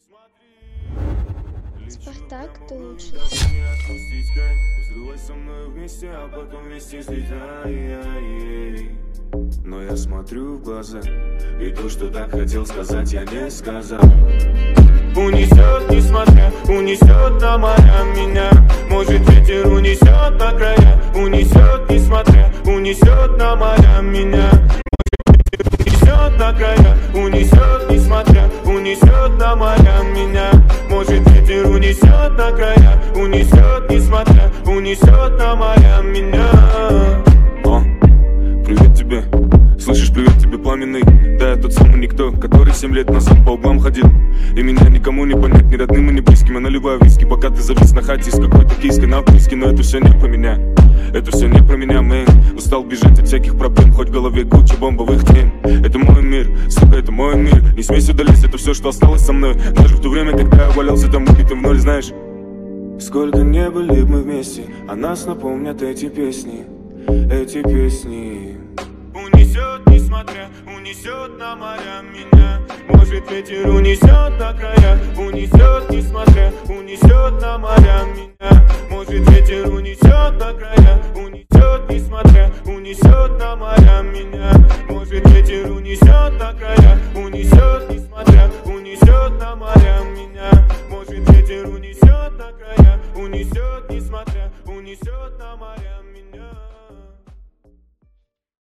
Спартак, ты лучший. Взрывай со мной вместе, а потом вместе слетай. Но я смотрю в глаза, и то, что так хотел сказать, я не сказал. Унесет, несмотря, унесет на моря меня. Может, ветер унесет на края. Унесет, несмотря, унесет на моря меня. Может, ветер унесет на края. Унесет, несмотря, унесет на моря меня. Может, ветер унесет на края. Унесет, несмотря, унесет на моря меня. О, привет тебе. Слышишь, привет тебе, пламенный. Да, я тот самый никто, который 7 лет назад по углам ходил. И меня никому не понять, ни родным и ни близким. Я наливаю виски, пока ты завис на хате с какой-то киской на вписке. Но это все не про меня, это все не про меня, мэн. Устал бежать от всяких проблем, хоть в голове куча бомбовых тем. Это мой мир, сука, это мой мир. Не смей сюда лезть, это все, что осталось со мной. Даже в то время, когда я валялся там убитым в ноль, знаешь. Сколько не были мы вместе, а нас напомнят эти песни. Эти песни. Унесет, несмотря, унесет на моря меня. Может, ветер унесет на края. Унесет, несмотря, унесет на моря меня.